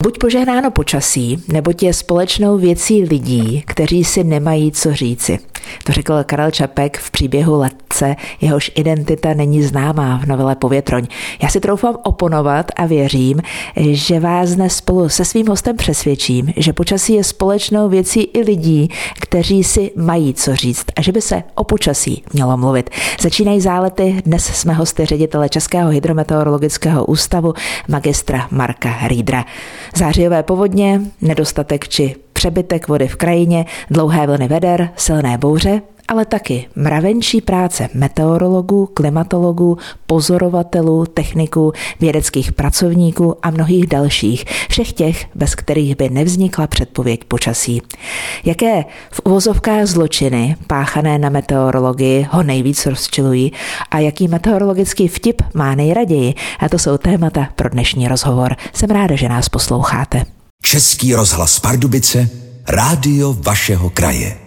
Buď požehnáno počasí, neboť je společnou věcí lidí, kteří si nemají co říci. To řekl Karel Čapek v příběhu Letce, jehož identita není známá v novele Povětroň. Já si troufám oponovat a věřím, že vás dnes spolu se svým hostem přesvědčím, že počasí je společnou věcí i lidí, kteří si mají co říct a že by se o počasí mělo mluvit. Začínají zálety, dnes jsme hosty ředitele Českého hydrometeorologického ústavu magistra Marka Riedra. Zářijové povodně, nedostatek či přebytek vody v krajině, dlouhé vlny veder, silné bouře, ale taky mravenčí práce meteorologů, klimatologů, pozorovatelů, techniků, vědeckých pracovníků a mnohých dalších, všech těch, bez kterých by nevznikla předpověď počasí. Jaké v uvozovkách zločiny páchané na meteorologii ho nejvíc rozčilují a jaký meteorologický vtip má nejraději? A to jsou témata pro dnešní rozhovor. Jsem ráda, že nás posloucháte. Český rozhlas Pardubice, rádio vašeho kraje.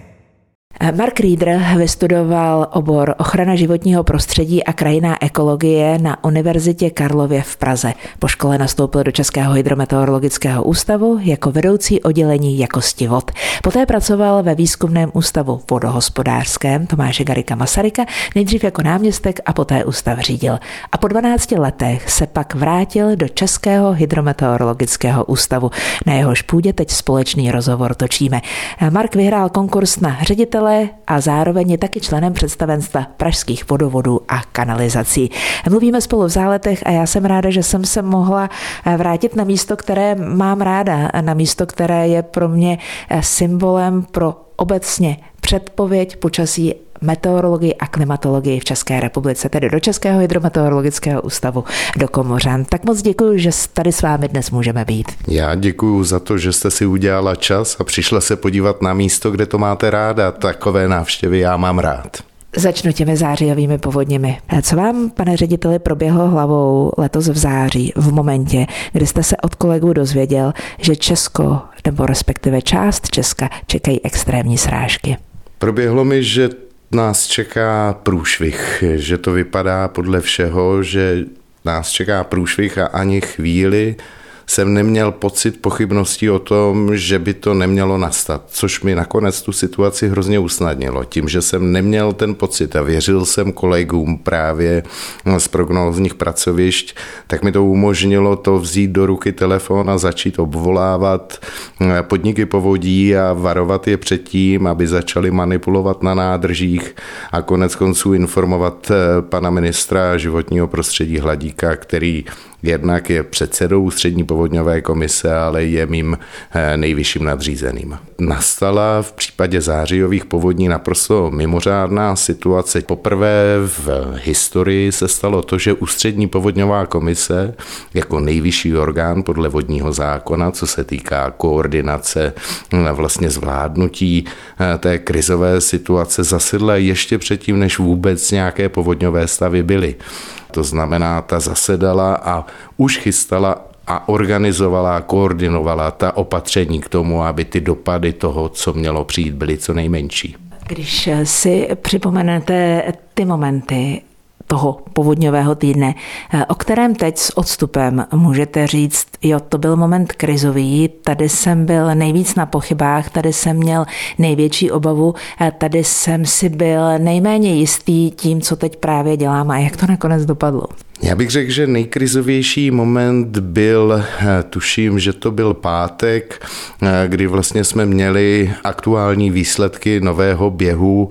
Mark Riedr vystudoval obor ochrana životního prostředí a krajinná ekologie na Univerzitě Karlově v Praze. Po škole nastoupil do Českého hydrometeorologického ústavu jako vedoucí oddělení jakosti vod. Poté pracoval ve výzkumném ústavu vodohospodářském Tomáše Garrigua Masaryka, nejdřív jako náměstek a poté ústav řídil. A po 12 letech se pak vrátil do Českého hydrometeorologického ústavu. Na jehož půdě teď společný rozhovor točíme. Mark vyhrál konkurs na ředitele a zároveň je taky členem představenstva pražských vodovodů a kanalizací. Mluvíme spolu v záletech a já jsem ráda, že jsem se mohla vrátit na místo, které mám ráda, na místo, které je pro mě symbolem pro obecně předpověď počasí, meteorologii a klimatologii v České republice, tedy do Českého hydrometeorologického ústavu do Komořan. Tak moc děkuji, že tady s vámi dnes můžeme být. Já děkuji za to, že jste si udělala čas a přišla se podívat na místo, kde to máte ráda. Takové návštěvy já mám rád. Začnu těmi zářijovými povodněmi. Co vám, pane řediteli, proběhlo hlavou letos v září, v momentě, kdy jste se od kolegů dozvěděl, že Česko, nebo respektive část Česka, čekají extrémní srážky? Proběhlo mi, že nás čeká průšvih, že to vypadá podle všeho, že nás čeká průšvih a ani chvíli jsem neměl pocit pochybností o tom, že by to nemělo nastat, což mi nakonec tu situaci hrozně usnadnilo. Tím, že jsem neměl ten pocit a věřil jsem kolegům právě z prognózních pracovišť, tak mi to umožnilo to vzít do ruky telefon a začít obvolávat podniky povodí a varovat je před tím, aby začali manipulovat na nádržích a konec konců informovat pana ministra životního prostředí Hladíka, který jednak je předsedou Ústřední povodňové komise, ale je mým nejvyšším nadřízeným. Nastala v případě zářijových povodní naprosto mimořádná situace. Poprvé v historii se stalo to, že Ústřední povodňová komise jako nejvyšší orgán podle vodního zákona, co se týká koordinace vlastně zvládnutí té krizové situace, zasedla ještě předtím, než vůbec nějaké povodňové stavy byly. To znamená, ta zasedala a už chystala a organizovala a koordinovala ta opatření k tomu, aby ty dopady toho, co mělo přijít, byly co nejmenší. Když si připomenete ty momenty toho povodňového týdne, o kterém teď s odstupem můžete říct, jo, to byl moment krizový, tady jsem byl nejvíc na pochybách, tady jsem měl největší obavu, tady jsem si byl nejméně jistý tím, co teď právě dělám a jak to nakonec dopadlo. Já bych řekl, že nejkrizovější moment byl, tuším, že to byl pátek, kdy vlastně jsme měli aktuální výsledky nového běhu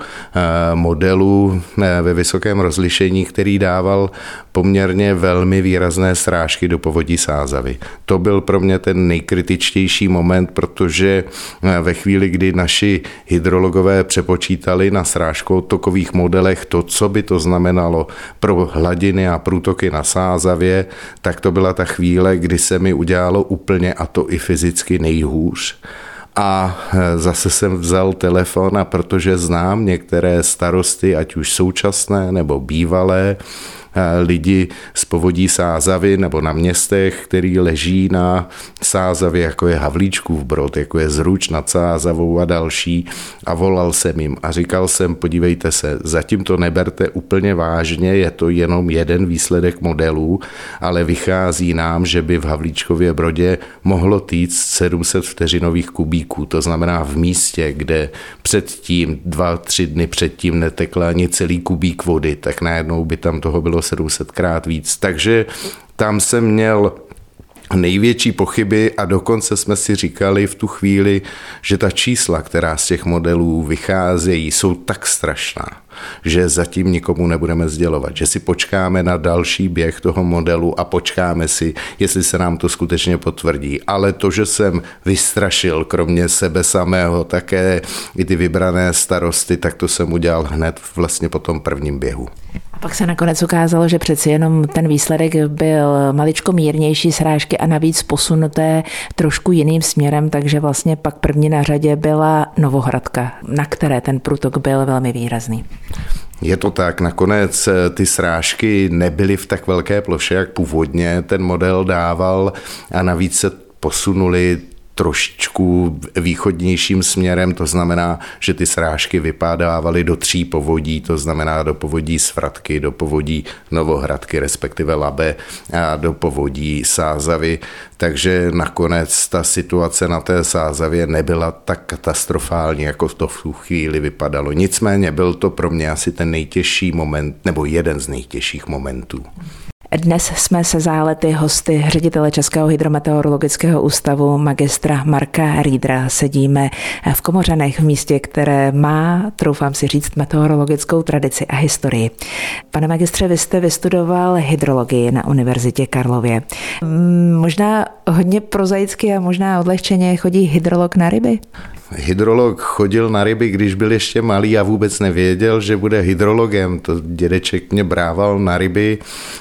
modelu ve vysokém rozlišení, který dával poměrně velmi výrazné srážky do povodí Sázavy. To byl pro mě ten nejkritičtější moment, protože ve chvíli, kdy naši hydrologové přepočítali na srážkotokových modelech to, co by to znamenalo pro hladiny a průtoky na Sázavě, tak to byla ta chvíle, kdy se mi udělalo úplně, a to i fyzicky, nejhůř. A zase jsem vzal telefon, a protože znám některé starosty, ať už současné nebo bývalé, lidi z povodí Sázavy nebo na městech, který leží na Sázavě, jako je Havlíčkův Brod, jako je Zruč nad Sázavou a další. A volal jsem jim a říkal jsem, podívejte se, zatím to neberte úplně vážně, je to jenom jeden výsledek modelů, ale vychází nám, že by v Havlíčkově Brodě mohlo týct 700 vteřinových kubíků. To znamená v místě, kde předtím, 2-3 dny předtím netekla ani celý kubík vody, tak najednou by tam toho bylo 700krát víc. Takže tam jsem měl největší pochyby a dokonce jsme si říkali v tu chvíli, že ta čísla, která z těch modelů vycházejí, jsou tak strašná, že zatím nikomu nebudeme sdělovat, že si počkáme na další běh toho modelu a počkáme si, jestli se nám to skutečně potvrdí. Ale to, že jsem vystrašil kromě sebe samého také i ty vybrané starosty, tak to jsem udělal hned vlastně po tom prvním běhu. A pak se nakonec ukázalo, že přeci jenom ten výsledek byl maličko mírnější srážky a navíc posunuté trošku jiným směrem, takže vlastně pak první na řadě byla Novohradka, na které ten průtok byl velmi výrazný. Je to tak, nakonec ty srážky nebyly v tak velké ploše, jak původně ten model dával a navíc se posunuli trošičku východnějším směrem, to znamená, že ty srážky vypadávaly do 3 povodí, to znamená do povodí Svratky, do povodí Novohradky, respektive Labe a do povodí Sázavy, takže nakonec ta situace na té Sázavě nebyla tak katastrofální, jako to v tu chvíli vypadalo. Nicméně byl to pro mě asi ten nejtěžší moment, nebo jeden z nejtěžších momentů. Dnes jsme se zálety hosty ředitele Českého hydrometeorologického ústavu magistra Marka Riedra. Sedíme v Komořanech, v místě, které má, troufám si říct, meteorologickou tradici a historii. Pane magistře, vy jste vystudoval hydrologii na Univerzitě Karlově. Možná hodně prozaicky a možná odlehčeně chodí hydrolog na ryby? Hydrolog chodil na ryby, když byl ještě malý a vůbec nevěděl, že bude hydrologem. To dědeček mě brával na ryby,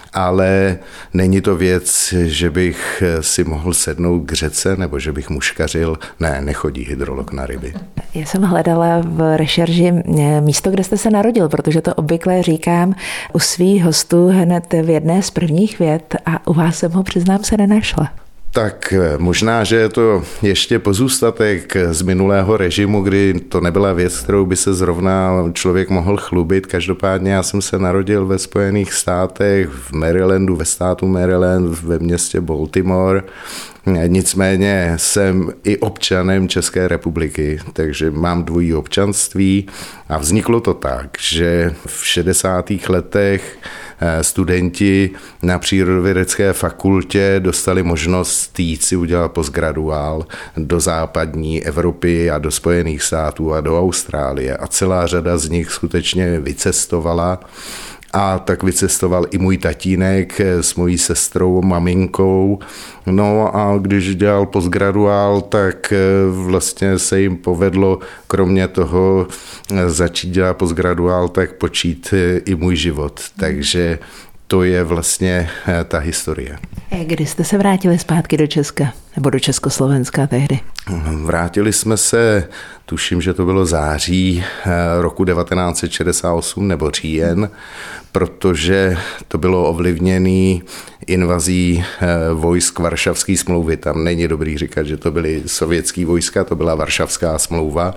ale není to věc, že bych si mohl sednout k řece nebo že bych muškařil. Ne, nechodí hydrolog na ryby. Já jsem hledala v rešerži místo, kde jste se narodil, protože to obvykle říkám u svých hostů hned v jedné z prvních vět a u vás jsem ho, přiznám se, nenašla. Tak možná, že je to ještě pozůstatek z minulého režimu, kdy to nebyla věc, kterou by se zrovna člověk mohl chlubit. Každopádně já jsem se narodil ve Spojených státech, v Marylandu, ve státu Maryland, ve městě Baltimore. Nicméně jsem i občanem České republiky, takže mám dvojí občanství a vzniklo to tak, že v 60. letech studenti na přírodovědecké fakultě dostali možnost jít si udělat postgraduál do západní Evropy a do Spojených států a do Austrálie a celá řada z nich skutečně vycestovala. A tak vycestoval i můj tatínek s mojí sestrou, maminkou. No a když dělal postgraduál, tak vlastně se jim povedlo, kromě toho začít dělat postgraduál, tak počít i můj život. Takže to je vlastně ta historie. Kdy jste se vrátili zpátky do Česka? Nebo do Československa tehdy? Vrátili jsme se, tuším, že to bylo září roku 1968 nebo říjen, protože to bylo ovlivněné invazí vojsk Varšavské smlouvy. Tam není dobrý říkat, že to byly sovětský vojska, to byla Varšavská smlouva.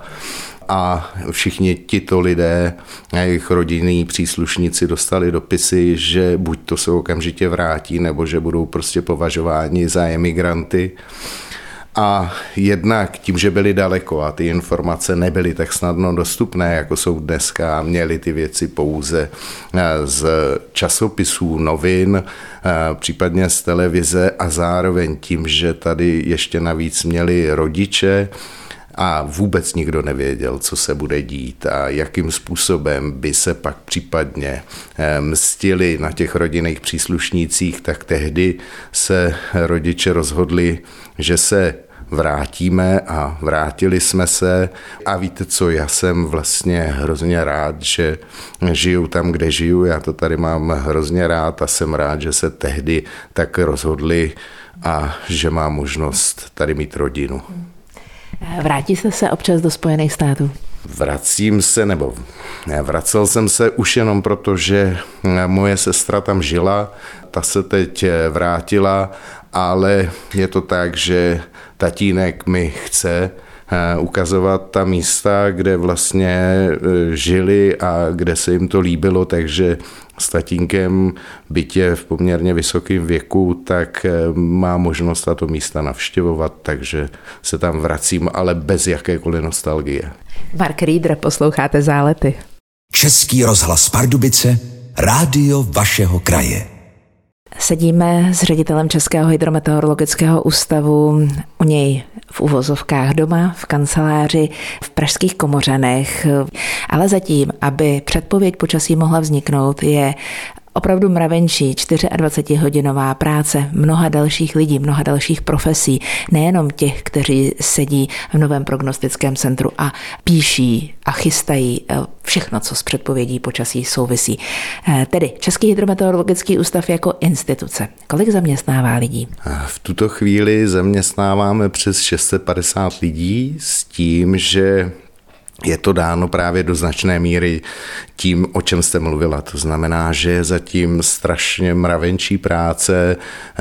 A všichni tito lidé a jejich rodinní příslušníci dostali dopisy, že buď to se okamžitě vrátí, nebo že budou prostě považováni za emigranty. A jednak tím, že byli daleko a ty informace nebyly tak snadno dostupné, jako jsou dneska, a měli ty věci pouze z časopisů, novin, případně z televize a zároveň tím, že tady ještě navíc měli rodiče, a vůbec nikdo nevěděl, co se bude dít a jakým způsobem by se pak případně mstili na těch rodinných příslušnících, tak tehdy se rodiče rozhodli, že se vrátíme a vrátili jsme se. A víte co, já jsem vlastně hrozně rád, že žiju tam, kde žiju, já to tady mám hrozně rád a jsem rád, že se tehdy tak rozhodli a že mám možnost tady mít rodinu. Vrátíte se občas do Spojených států? Vracel jsem se už jenom proto, že moje sestra tam žila, ta se teď vrátila, ale je to tak, že tatínek mi chce ukazovat ta místa, kde vlastně žili a kde se jim to líbilo, takže s tatínkem, byť je v poměrně vysokém věku, tak má možnost tato místa navštěvovat, takže se tam vracím, ale bez jakékoliv nostalgie. Mark Rieder, posloucháte Zálety. Český rozhlas Pardubice, rádio vašeho kraje. Sedíme s ředitelem Českého hydrometeorologického ústavu u něj v uvozovkách doma, v kanceláři, v pražských Komořanech. Ale zatím, aby předpověď počasí mohla vzniknout, je opravdu mravenčí 24hodinová práce mnoha dalších lidí, mnoha dalších profesí, nejenom těch, kteří sedí v Novém prognostickém centru a píší a chystají všechno, co s předpovědí počasí souvisí. Tedy Český hydrometeorologický ústav jako instituce. Kolik zaměstnává lidí? V tuto chvíli zaměstnáváme přes 650 lidí s tím, že je to dáno právě do značné míry tím, o čem jste mluvila. To znamená, že je zatím strašně mravenčí práce,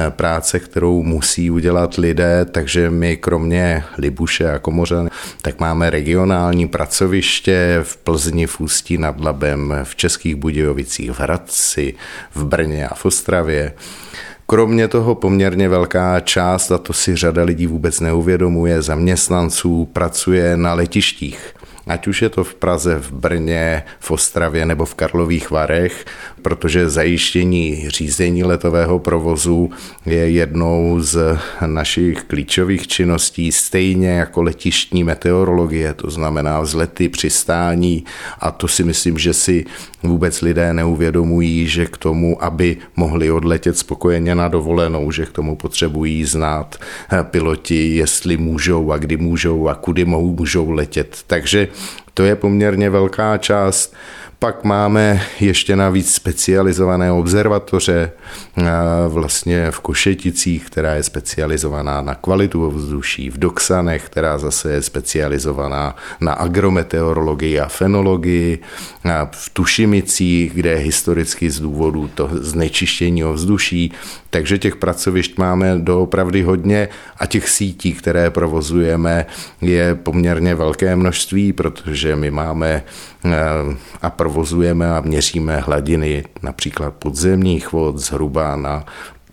kterou musí udělat lidé, takže my kromě Libuše a Komořan, tak máme regionální pracoviště v Plzni, v Ústí nad Labem, v Českých Budějovicích, v Hradci, v Brně a v Ostravě. Kromě toho poměrně velká část, a to si řada lidí vůbec neuvědomuje, zaměstnanců pracuje na letištích. Ať už je to v Praze, v Brně, v Ostravě nebo v Karlových Varech, protože zajištění řízení letového provozu je jednou z našich klíčových činností, stejně jako letištní meteorologie, to znamená vzlety, přistání, a to si myslím, že si vůbec lidé neuvědomují, že k tomu, aby mohli odletět spokojeně na dovolenou, že k tomu potřebují znát piloti, jestli můžou a kdy můžou a kudy můžou letět. Takže to je poměrně velká část. Pak máme ještě navíc specializované observatoře vlastně v Košeticích, která je specializovaná na kvalitu ovzduší, v Doksanech, která zase je specializovaná na agrometeorologii a fenologii, v Tušimicích, kde je historicky z důvodu toho znečištění ovzduší, takže těch pracovišť máme doopravdy hodně a těch sítí, které provozujeme, je poměrně velké množství, protože my máme a provozujeme a měříme hladiny například podzemních vod zhruba na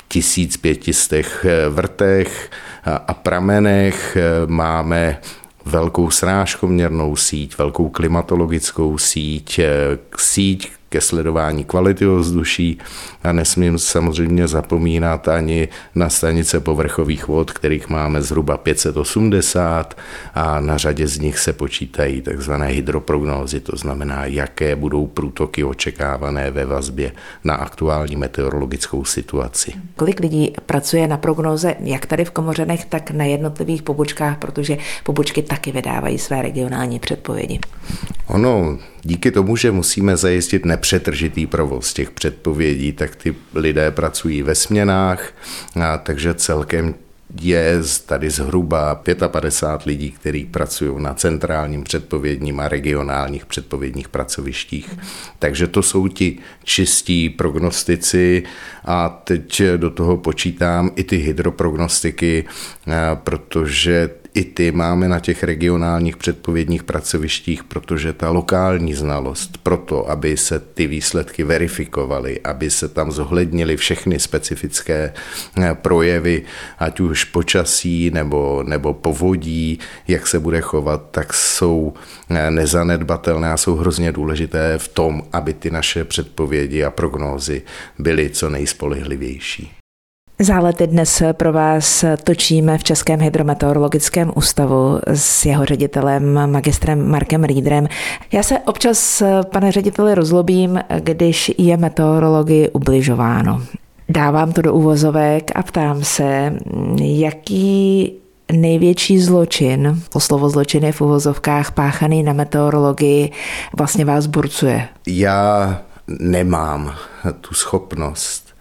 1500 vrtech a pramenech. Máme velkou srážkoměrnou síť, velkou klimatologickou síť ke sledování kvality ovzduší a nesmím samozřejmě zapomínat ani na stanice povrchových vod, kterých máme zhruba 580 a na řadě z nich se počítají takzvané hydroprognózy, to znamená, jaké budou průtoky očekávané ve vazbě na aktuální meteorologickou situaci. Kolik lidí pracuje na prognóze jak tady v Komořanech, tak na jednotlivých pobočkách, protože pobočky taky vydávají své regionální předpovědi? Ono, díky tomu, že musíme zajistit nepřetržitý provoz těch předpovědí, tak ty lidé pracují ve směnách, takže celkem je tady zhruba 55 lidí, kteří pracují na centrálním předpovědním a regionálních předpovědních pracovištích. Takže to jsou ti čistí prognostici a teď do toho počítám i ty hydroprognostiky, protože i ty máme na těch regionálních předpovědních pracovištích, protože ta lokální znalost proto, aby se ty výsledky verifikovaly, aby se tam zohlednily všechny specifické projevy, ať už počasí nebo povodí, jak se bude chovat, tak jsou nezanedbatelné a jsou hrozně důležité v tom, aby ty naše předpovědi a prognózy byly co nejspolehlivější. Zálety dnes pro vás točíme v Českém hydrometeorologickém ústavu s jeho ředitelem magistrem Markem Riederem. Já se občas, pane řediteli, rozlobím, když je meteorologii ubližováno. Dávám to do uvozovek a ptám se, jaký největší zločin, to slovo zločin je v uvozovkách, páchaný na meteorologii, vlastně vás burcuje? Já nemám tu schopnost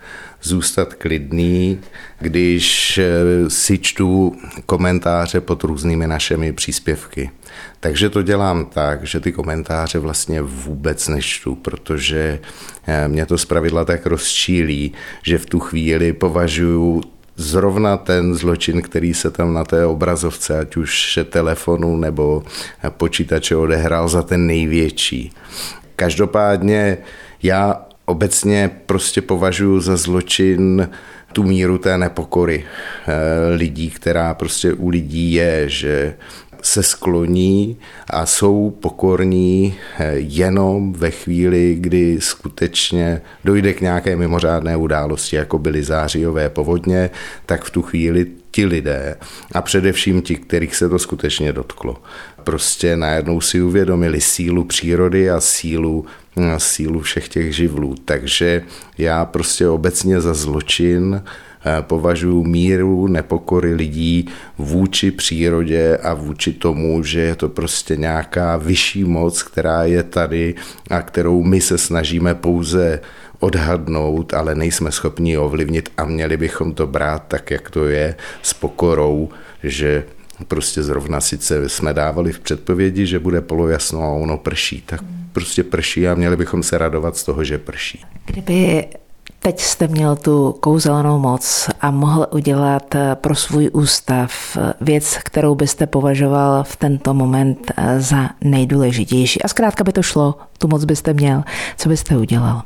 zůstat klidný, když si čtu komentáře pod různými našimi příspěvky. Takže to dělám tak, že ty komentáře vlastně vůbec nečtu, protože mě to zpravidla tak rozčílí, že v tu chvíli považuju zrovna ten zločin, který se tam na té obrazovce, ať už telefonu nebo počítače odehrál, za ten největší. Každopádně já obecně prostě považuji za zločin tu míru té nepokory lidí, která prostě u lidí je, že se skloní a jsou pokorní jenom ve chvíli, kdy skutečně dojde k nějaké mimořádné události, jako byly zářijové povodně, tak v tu chvíli ti lidé a především ti, kterých se to skutečně dotklo, prostě najednou si uvědomili sílu přírody a sílu všech těch živlů. Takže já prostě obecně za zločin považuji míru nepokory lidí vůči přírodě a vůči tomu, že je to prostě nějaká vyšší moc, která je tady a kterou my se snažíme pouze odhadnout, ale nejsme schopni ovlivnit a měli bychom to brát tak, jak to je, s pokorou, že prostě zrovna sice jsme dávali v předpovědi, že bude polojasno a ono prší, tak prostě prší a měli bychom se radovat z toho, že prší. Kdyby teď jste měl tu kouzelnou moc a mohl udělat pro svůj ústav věc, kterou byste považoval v tento moment za nejdůležitější a zkrátka by to šlo, tu moc byste měl, co byste udělal?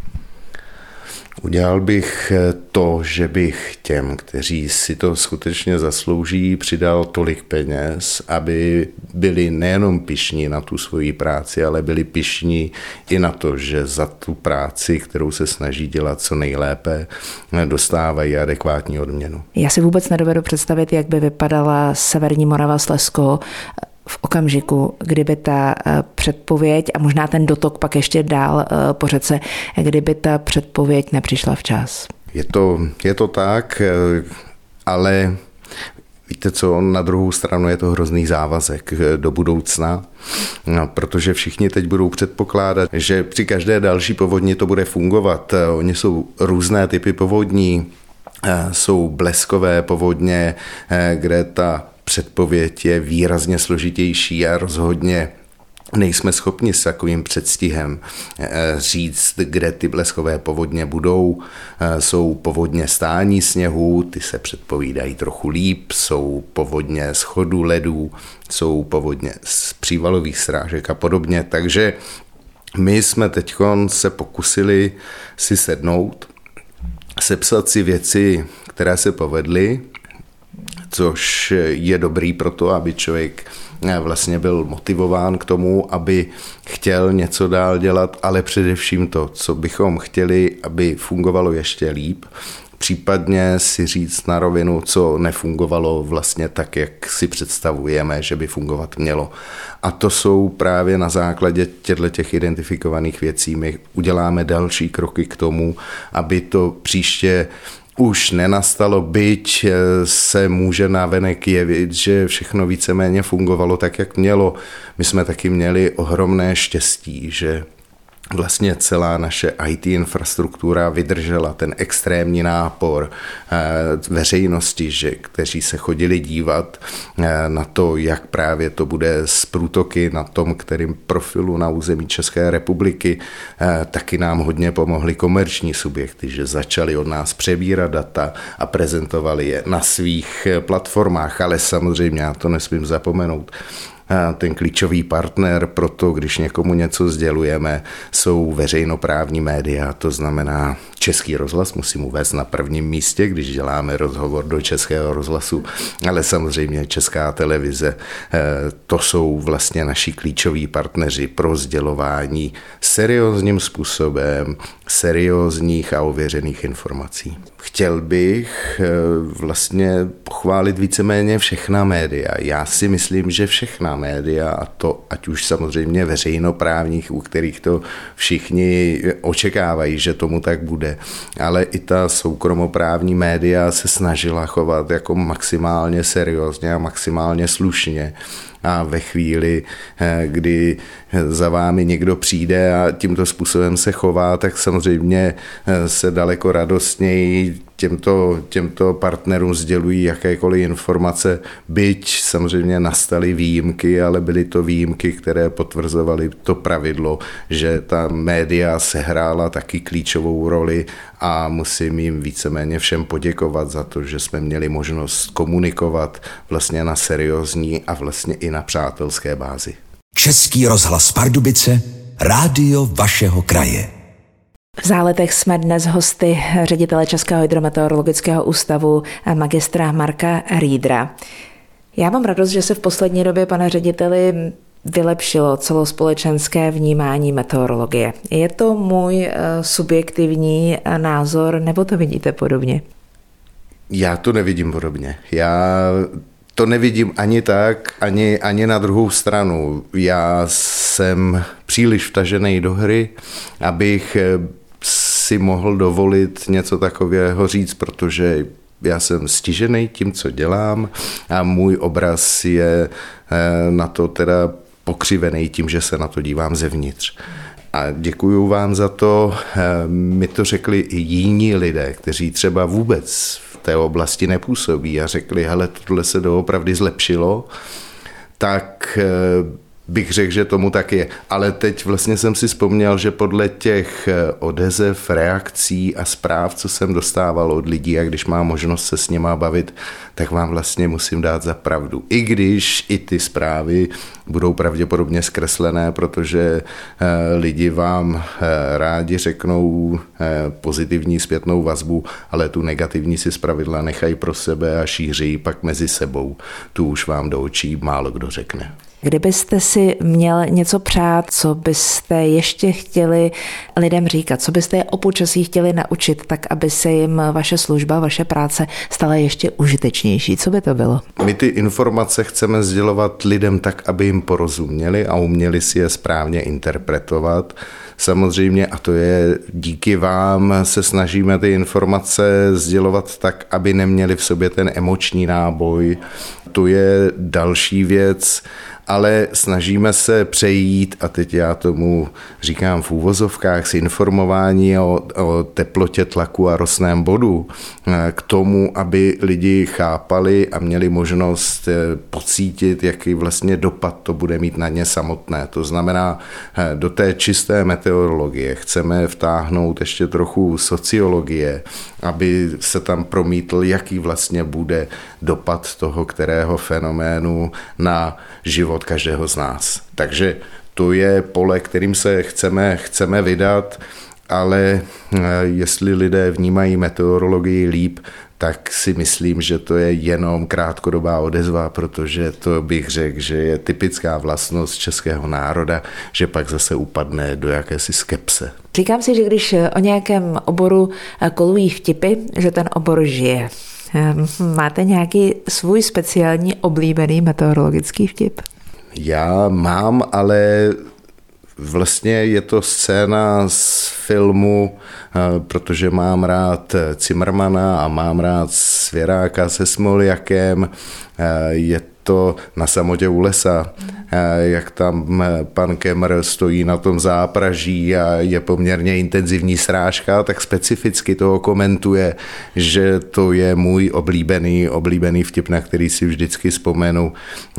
Udělal bych to, že bych těm, kteří si to skutečně zaslouží, přidal tolik peněz, aby byli nejenom pyšní na tu svoji práci, ale byli pyšní i na to, že za tu práci, kterou se snaží dělat co nejlépe, dostávají adekvátní odměnu. Já si vůbec nedovedu představit, jak by vypadala Severní Morava, Slezsko v okamžiku, kdyby ta předpověď a možná ten dotok pak ještě dál po řece, kdyby ta předpověď nepřišla včas. Je to tak, ale víte co, na druhou stranu je to hrozný závazek do budoucna, protože všichni teď budou předpokládat, že při každé další povodni to bude fungovat. Oni jsou různé typy povodní, jsou bleskové povodně, kde ta předpověď je výrazně složitější a rozhodně nejsme schopni s takovým předstihem říct, kde ty bleskové povodně budou. Jsou povodně stání sněhu, ty se předpovídají trochu líp, jsou povodně schodu ledů, jsou povodně z přívalových srážek a podobně. Takže my jsme teď se pokusili si sednout, sepsat si věci, které se povedly, což je dobrý pro to, aby člověk vlastně byl motivován k tomu, aby chtěl něco dál dělat, ale především to, co bychom chtěli, aby fungovalo ještě líp, případně si říct na rovinu, co nefungovalo vlastně tak, jak si představujeme, že by fungovat mělo. A to jsou právě na základě těch identifikovaných věcí. My uděláme další kroky k tomu, aby to příště už nenastalo, byť se může navenek jevit, že všechno víceméně fungovalo tak, jak mělo. My jsme taky měli ohromné štěstí, že vlastně celá naše IT infrastruktura vydržela ten extrémní nápor veřejnosti, kteří se chodili dívat na to, jak právě to bude s průtoky na tom, kterým profilu na území České republiky. Taky nám hodně pomohly komerční subjekty, že začali od nás přebírat data a prezentovali je na svých platformách, ale samozřejmě já to nesmím zapomenout. Ten klíčový partner pro to, když někomu něco sdělujeme, jsou veřejnoprávní média, to znamená Český rozhlas, musím uvést na prvním místě, když děláme rozhovor do Českého rozhlasu, ale samozřejmě Česká televize, to jsou vlastně naši klíčoví partneři pro sdělování seriózním způsobem, seriózních a ověřených informací. Chtěl bych vlastně pochválit víceméně všechna média. Já si myslím, že všechna média, a to ať už samozřejmě veřejnoprávních, u kterých to všichni očekávají, že tomu tak bude, ale i ta soukromoprávní média se snažila chovat jako maximálně seriózně a maximálně slušně. A ve chvíli, kdy za vámi někdo přijde a tímto způsobem se chová, tak samozřejmě se daleko radostněji těmto partnerům sdělují jakékoliv informace, byť samozřejmě nastaly výjimky, ale byly to výjimky, které potvrzovaly to pravidlo, že ta média sehrála taky klíčovou roli a musím jim víceméně všem poděkovat za to, že jsme měli možnost komunikovat vlastně na seriózní a vlastně i na přátelské bázi. Český rozhlas Pardubice, rádio vašeho kraje. V Záletech jsme dnes hosty ředitele Českého hydrometeorologického ústavu magistra Marka Riedra. Já mám radost, že se v poslední době, pane řediteli, vylepšilo celospolečenské vnímání meteorologie. Je to můj subjektivní názor, nebo to vidíte podobně? Já to nevidím podobně. Já to nevidím ani tak, ani na druhou stranu. Já jsem příliš vtažený do hry, abych si mohl dovolit něco takového říct, protože já jsem stižený tím, co dělám, a můj obraz je na to teda pokřivený tím, že se na to dívám zevnitř. A děkuju vám za to. Mi to řekli i jiní lidé, kteří třeba vůbec v té oblasti nepůsobí a řekli, hele, tohle se doopravdy zlepšilo, tak bych řekl, že tomu tak je. Ale teď vlastně jsem si vzpomněl, že podle těch odezev, reakcí a zpráv, co jsem dostával od lidí, a když mám možnost se s nima bavit, tak vám vlastně musím dát za pravdu. I když i ty zprávy budou pravděpodobně zkreslené, protože lidi vám rádi řeknou pozitivní zpětnou vazbu, ale tu negativní si zpravidla nechají pro sebe a šíří pak mezi sebou. Tu už vám do očí málo kdo řekne. Kdybyste si měl něco přát, co byste ještě chtěli lidem říkat, co byste je o počasí chtěli naučit, tak aby se jim vaše služba, vaše práce stala ještě užitečnější, co by to bylo? My ty informace chceme sdělovat lidem tak, aby jim porozuměli a uměli si je správně interpretovat. Samozřejmě, a to je díky vám, se snažíme ty informace sdělovat tak, aby neměli v sobě ten emoční náboj. To je další věc, ale snažíme se přejít, a teď já tomu říkám v úvozovkách, s informování o teplotě, tlaku a rostném bodu, k tomu, aby lidi chápali a měli možnost pocítit, jaký vlastně dopad to bude mít na ně samotné. To znamená, do té čisté meteorologie chceme vtáhnout ještě trochu sociologie, aby se tam promítl, jaký vlastně bude dopad toho kterého fenoménu na život každého z nás. Takže to je pole, kterým se chceme vydat, ale jestli lidé vnímají meteorologii líp, tak si myslím, že to je jenom krátkodobá odezva, protože to bych řekl, že je typická vlastnost českého národa, že pak zase upadne do jakési skepse. Říkám si, že když o nějakém oboru kolují vtipy, že ten obor žije. Máte nějaký svůj speciální oblíbený meteorologický vtip? Já mám, ale vlastně je to scéna z filmu, protože mám rád Cimrmana a mám rád Svěráka se Smoljakem. Je to Na samotě u lesa, jak tam pan Kemr stojí na tom zápraží a je poměrně intenzivní srážka, tak specificky toho komentuje, že to je můj oblíbený vtip, na který si vždycky vzpomenu,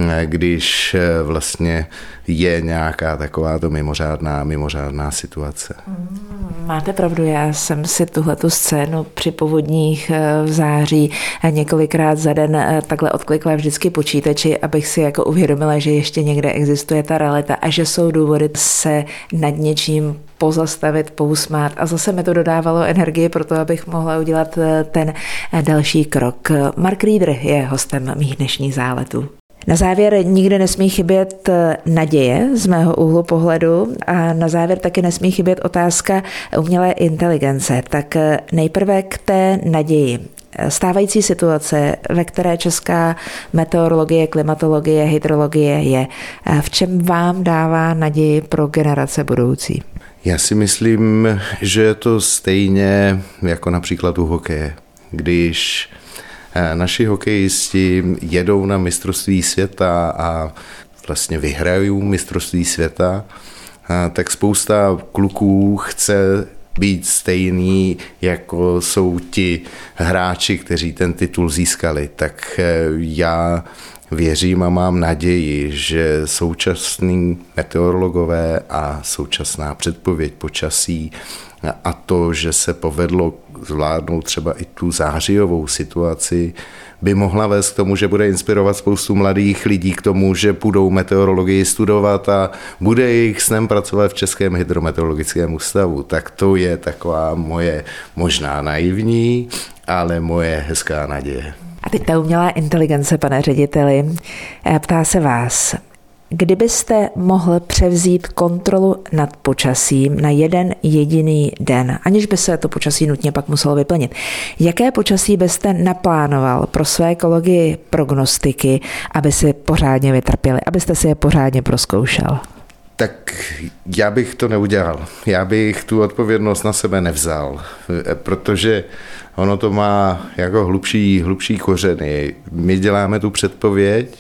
když vlastně je nějaká takováto mimořádná situace. Máte pravdu, já jsem si tuhletu scénu při povodních v září několikrát za den takhle odklikla vždycky počítači, abych si jako uvědomila, že ještě někde existuje ta realita a že jsou důvody se nad něčím pozastavit, pousmát, a zase mi to dodávalo energii pro to, abych mohla udělat ten další krok. Mark Riedr je hostem mých dnešních záletů. Na závěr nikdy nesmí chybět naděje z mého úhlu pohledu a na závěr taky nesmí chybět otázka umělé inteligence. Tak nejprve k té naději. Stávající situace, ve které česká meteorologie, klimatologie, hydrologie je, v čem vám dává naději pro generace budoucí? Já si myslím, že je to stejně jako například u hokeje. Když naši hokejisti jedou na mistrovství světa a vlastně vyhrají mistrovství světa, tak spousta kluků chce být stejný, jako jsou ti hráči, kteří ten titul získali. Tak já věřím a mám naději, že současní meteorologové a současná předpověď počasí a to, že se povedlo zvládnout třeba i tu zářijovou situaci, by mohla vést k tomu, že bude inspirovat spoustu mladých lidí k tomu, že půjdou meteorologii studovat a bude jejich snem pracovat v Českém hydrometeorologickém ústavu. Tak to je taková moje možná naivní, ale moje hezká naděje. A teď ta umělá inteligence, pane řediteli, ptá se vás, kdybyste mohl převzít kontrolu nad počasím na jeden jediný den, aniž by se to počasí nutně pak muselo vyplnit, jaké počasí byste naplánoval pro své kolegy prognostiky, aby si pořádně vytrpěli, abyste si je pořádně prozkoušel? Tak já bych to neudělal. Já bych tu odpovědnost na sebe nevzal, protože ono to má jako hlubší kořeny. My děláme tu předpověď,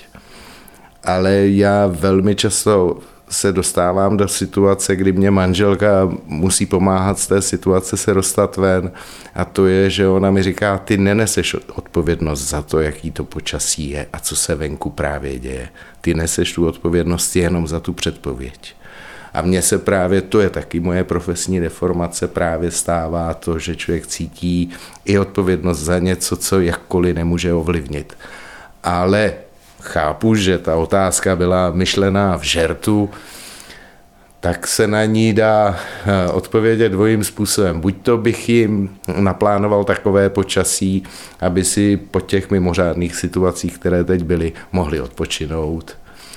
ale já velmi často se dostávám do situace, kdy mě manželka musí pomáhat z té situace se dostat ven a to je, že ona mi říká, ty neneseš odpovědnost za to, jaký to počasí je a co se venku právě děje. Ty neseš tu odpovědnost jenom za tu předpověď. A mně se právě, to je taky moje profesní deformace, právě stává to, že člověk cítí i odpovědnost za něco, co jakkoliv nemůže ovlivnit. Ale chápu, že ta otázka byla myšlená v žertu, tak se na ní dá odpovědět dvojím způsobem. Buď to bych jim naplánoval takové počasí, aby si po těch mimořádných situacích, které teď byly, mohli odpočinout.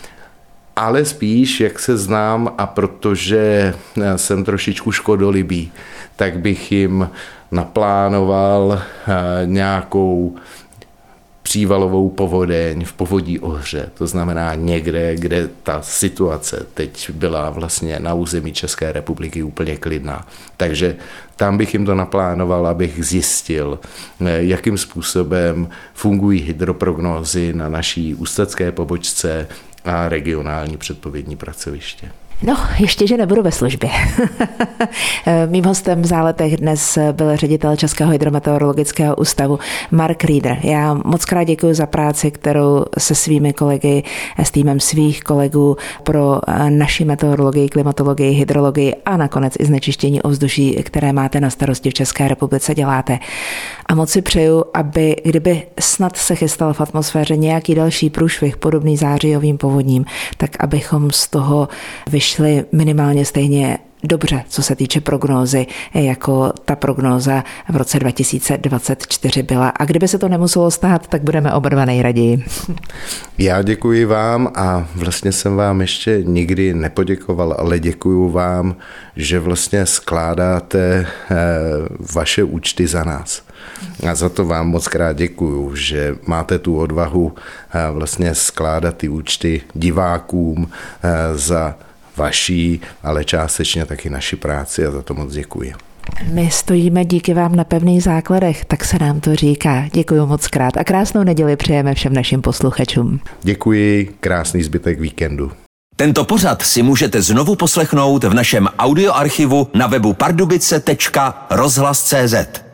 Ale spíš, jak se znám a protože jsem trošičku škodolibý, tak bych jim naplánoval nějakou přívalovou povodeň v povodí Ohře. To znamená někde, kde ta situace teď byla vlastně na území České republiky úplně klidná. Takže tam bych jim to naplánoval, abych zjistil, jakým způsobem fungují hydroprognózy na naší ústecké pobočce a regionální předpovědní pracoviště. No, ještě, že nebudu ve službě. Mým hostem v Záletech dnes byl ředitel Českého hydrometeorologického ústavu Mark Rieder. Já moc krát děkuji za práci, kterou se svými kolegy, s týmem svých kolegů pro naši meteorologii, klimatologii, hydrologii a nakonec i znečištění ovzduší, které máte na starosti v České republice, děláte. A moc si přeju, aby kdyby snad se chystal v atmosféře nějaký další průšvih podobný zářijovým povodním, tak abychom z toho vyšli minimálně stejně dobře, co se týče prognózy, jako ta prognóza v roce 2024 byla. A kdyby se to nemuselo stát, tak budeme oba dva nejraději. Já děkuji vám a vlastně jsem vám ještě nikdy nepoděkoval, ale děkuji vám, že vlastně skládáte vaše účty za nás. A za to vám moc krát děkuju, že máte tu odvahu vlastně skládat ty účty divákům za vaší, ale částečně taky naši práci a za to moc děkuji. My stojíme díky vám na pevných základech, tak se nám to říká. Děkuji moc krát a krásnou neděli přejeme všem našim posluchačům. Děkuji, krásný zbytek víkendu. Tento pořad si můžete znovu poslechnout v našem audioarchivu na webu pardubice.rozhlas.cz.